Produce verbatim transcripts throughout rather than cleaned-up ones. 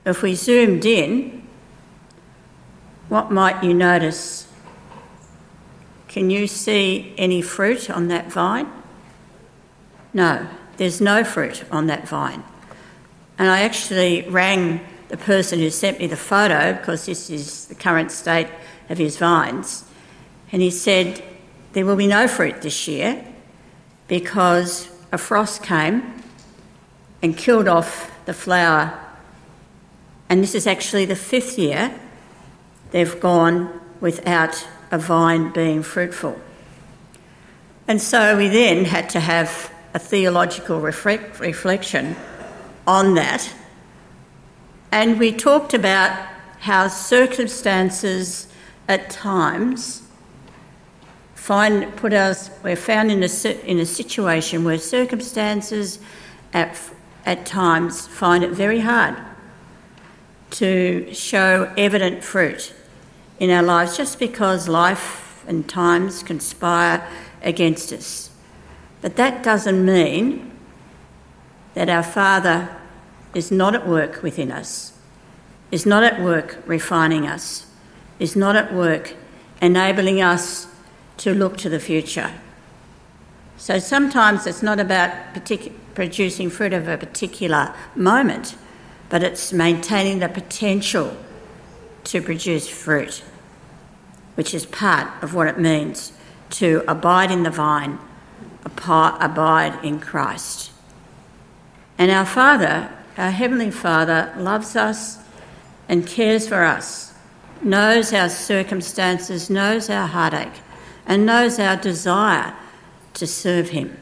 If we zoomed in, what might you notice? Can you see any fruit on that vine? No, there's no fruit on that vine. And I actually rang the person who sent me the photo, because this is the current state of his vines, and he said there will be no fruit this year because a frost came and killed off the flower. And this is actually the fifth year they've gone without a vine being fruitful. And so we then had to have a theological reflect, reflection on that. And we talked about how circumstances at times find put us we're found in a in a situation where circumstances at at times find it very hard to show evident fruit in our lives, just because life and times conspire against us. But that doesn't mean that our Father is not at work within us, is not at work refining us, is not at work enabling us to look to the future. So sometimes it's not about partic- producing fruit of a particular moment, but it's maintaining the potential to produce fruit, which is part of what it means to abide in the vine, abide in Christ. And our Father, our Heavenly Father, loves us and cares for us, knows our circumstances, knows our heartache, and knows our desire to serve him.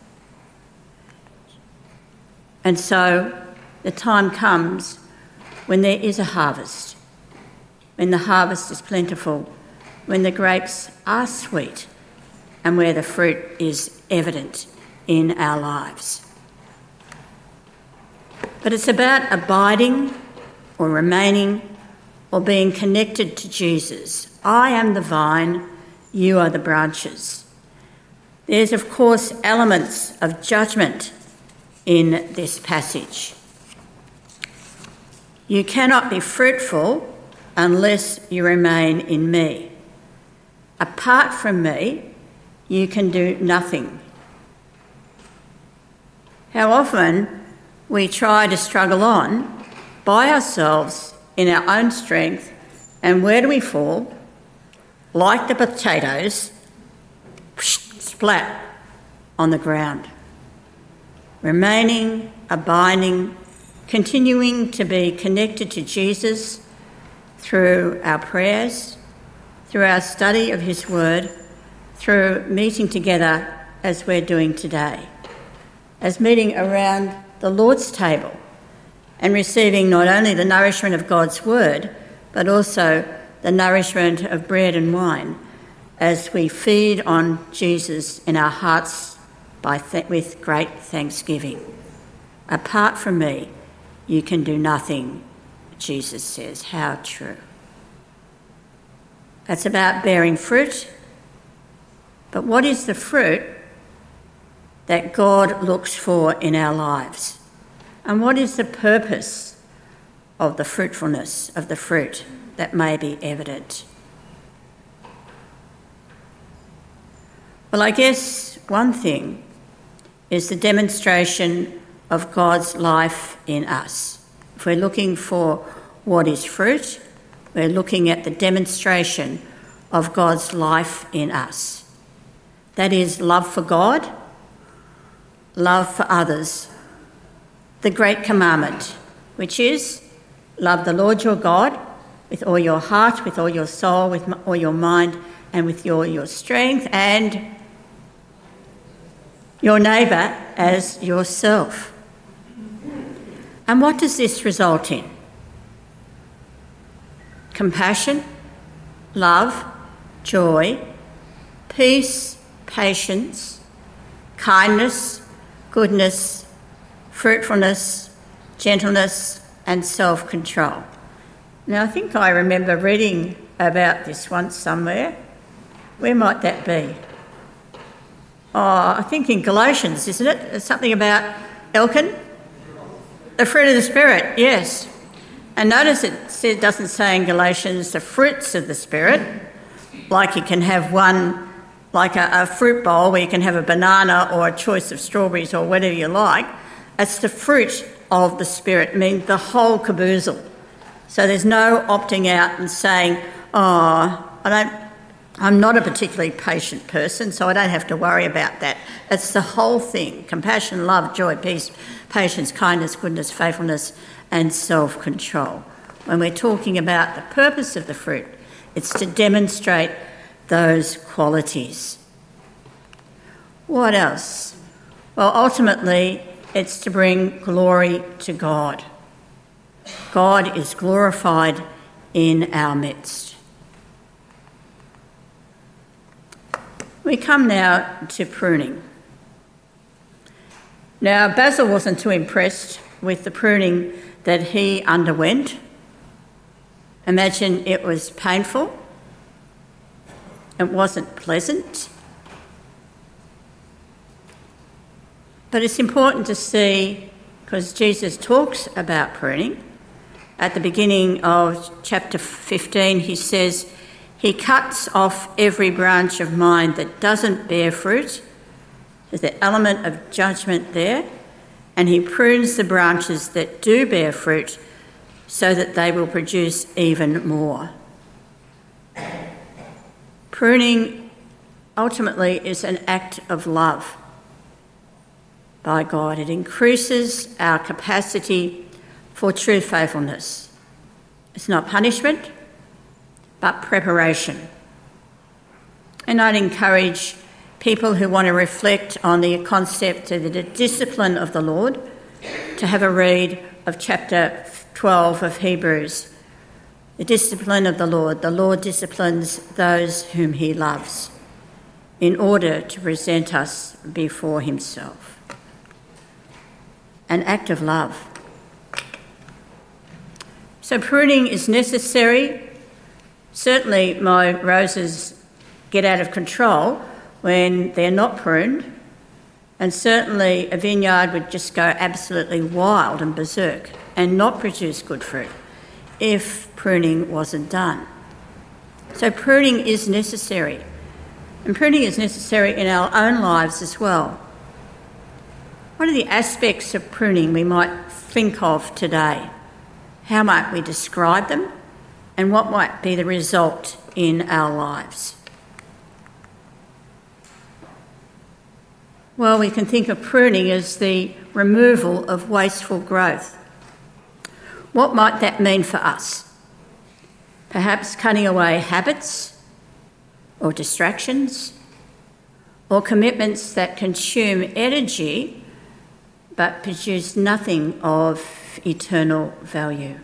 And so the time comes when there is a harvest, when the harvest is plentiful, when the grapes are sweet, and where the fruit is evident in our lives. But it's about abiding or remaining or being connected to Jesus. I am the vine, you are the branches. There's, of course, elements of judgment in this passage. You cannot be fruitful unless you remain in me. Apart from me, you can do nothing. How often we try to struggle on by ourselves in our own strength, and where do we fall? Like the potatoes, splat on the ground. Remaining, abiding, continuing to be connected to Jesus through our prayers, through our study of his word, through meeting together as we're doing today, as meeting around the Lord's table and receiving not only the nourishment of God's word, but also the nourishment of bread and wine as we feed on Jesus in our hearts by th- with great thanksgiving. Apart from me, you can do nothing, Jesus says. How true. It's about bearing fruit, but what is the fruit that God looks for in our lives? And what is the purpose of the fruitfulness of the fruit that may be evident? Well, I guess one thing is the demonstration of God's life in us. If we're looking for what is fruit, we're looking at the demonstration of God's life in us. That is love for God, love for others, the great commandment, which is love the Lord your God with all your heart, with all your soul, with all your mind, and with all your strength, and your neighbour as yourself. And what does this result in? Compassion, love, joy, peace, patience, kindness, goodness, fruitfulness, gentleness, and self-control. Now, I think I remember reading about this once somewhere. Where might that be? Oh, I think in Galatians, isn't it? There's something about Elkin. The fruit of the Spirit, yes. And notice it doesn't say in Galatians the fruits of the Spirit, like you can have one, like a, a fruit bowl where you can have a banana or a choice of strawberries or whatever you like. It's the fruit of the Spirit, I mean the whole caboozle. So there's no opting out and saying, oh, I don't, I'm not a particularly patient person, so I don't have to worry about that. It's the whole thing: compassion, love, joy, peace, patience, kindness, goodness, faithfulness, and self-control. When we're talking about the purpose of the fruit, it's to demonstrate those qualities. What else? Well, ultimately, it's to bring glory to God. God is glorified in our midst. We come now to pruning. Now, Basil wasn't too impressed with the pruning that he underwent. Imagine it was painful. It wasn't pleasant. But it's important to see, because Jesus talks about pruning. At the beginning of chapter fifteen, he says, he cuts off every branch of mine that doesn't bear fruit. There's the element of judgment there. And he prunes the branches that do bear fruit so that they will produce even more. Pruning ultimately is an act of love by God. It increases our capacity for true faithfulness. It's not punishment, but preparation. And I'd encourage people who want to reflect on the concept of the discipline of the Lord to have a read of chapter twelve of Hebrews. The discipline of the Lord. The Lord disciplines those whom he loves in order to present us before himself. An act of love. So pruning is necessary. Certainly my roses get out of control when they're not pruned, and certainly a vineyard would just go absolutely wild and berserk and not produce good fruit if pruning wasn't done. So pruning is necessary, and pruning is necessary in our own lives as well. What are the aspects of pruning we might think of today? How might we describe them, and what might be the result in our lives? Well, we can think of pruning as the removal of wasteful growth. What might that mean for us? Perhaps cutting away habits or distractions or commitments that consume energy but produce nothing of eternal value.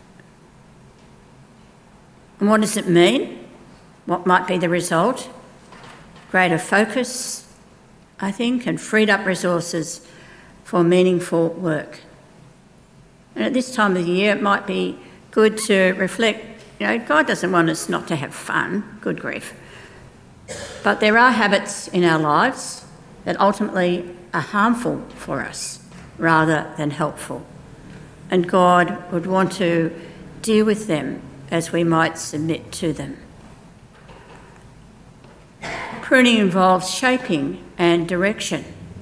And what does it mean? What might be the result? Greater focus, I think, and freed up resources for meaningful work. And at this time of the year, it might be good to reflect, you know, God doesn't want us not to have fun, good grief. But there are habits in our lives that ultimately are harmful for us rather than helpful. And God would want to deal with them as we might submit to them. Pruning involves shaping and direction.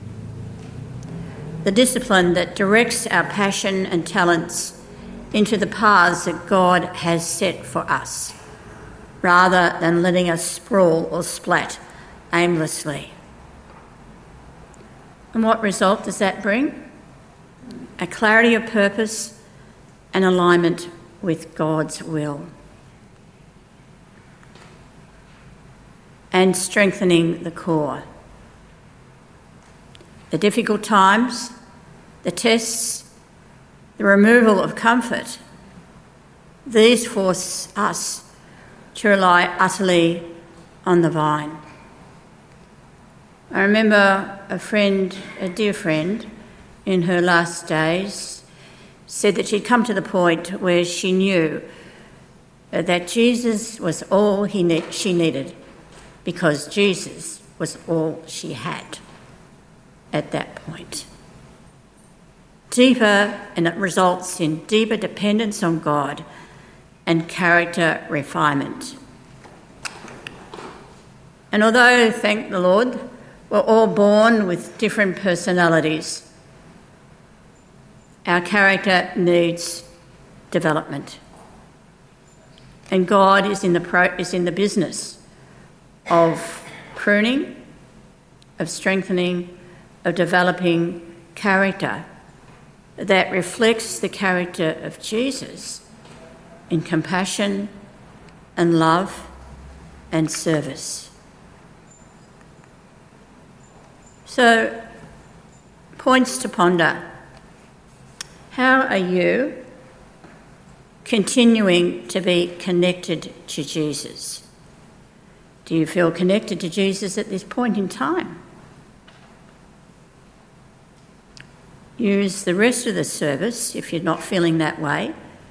The discipline that directs our passion and talents into the paths that God has set for us, rather than letting us sprawl or splat aimlessly. And what result does that bring? A clarity of purpose and alignment with God's will. And strengthening the core. The difficult times, the tests, the removal of comfort, these force us to rely utterly on the vine. I remember a friend, a dear friend, in her last days, said that she'd come to the point where she knew that Jesus was all he ne- she needed, because Jesus was all she had at that point. deeper, and it results in deeper dependence on God and character refinement. And although, thank the Lord, we're all born with different personalities, our character needs development. And God is in the pro- is in the business of pruning, of strengthening, of developing character that reflects the character of Jesus in compassion and love and service. So, points to ponder. How are you continuing to be connected to Jesus? Do you feel connected to Jesus at this point in time? Use the rest of the service, if you're not feeling that way,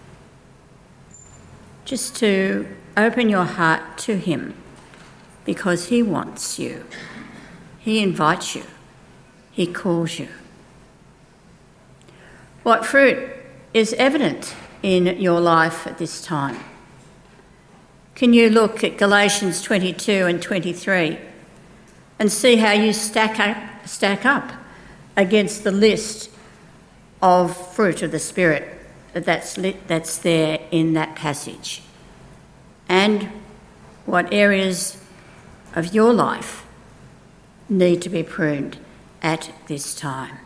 just to open your heart to him, because he wants you. He invites you. He calls you. What fruit is evident in your life at this time? Can you look at Galatians twenty-two and twenty-three and see how you stack up, stack up against the list of fruit of the Spirit that's, lit, that's there in that passage? And what areas of your life need to be pruned at this time?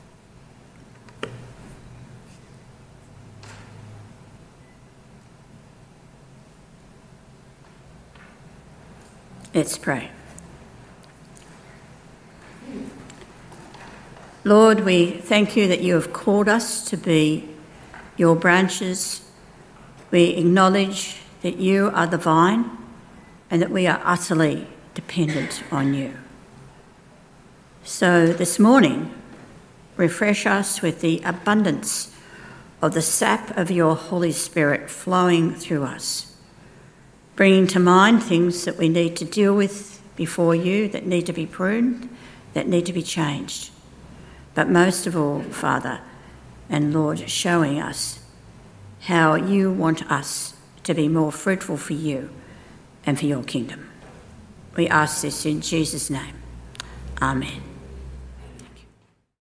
Let's pray. Lord, we thank you that you have called us to be your branches. We acknowledge that you are the vine and that we are utterly dependent on you. So this morning, refresh us with the abundance of the sap of your Holy Spirit flowing through us, bringing to mind things that we need to deal with before you, that need to be pruned, that need to be changed. But most of all, Father and Lord, showing us how you want us to be more fruitful for you and for your kingdom. We ask this in Jesus' name. Amen.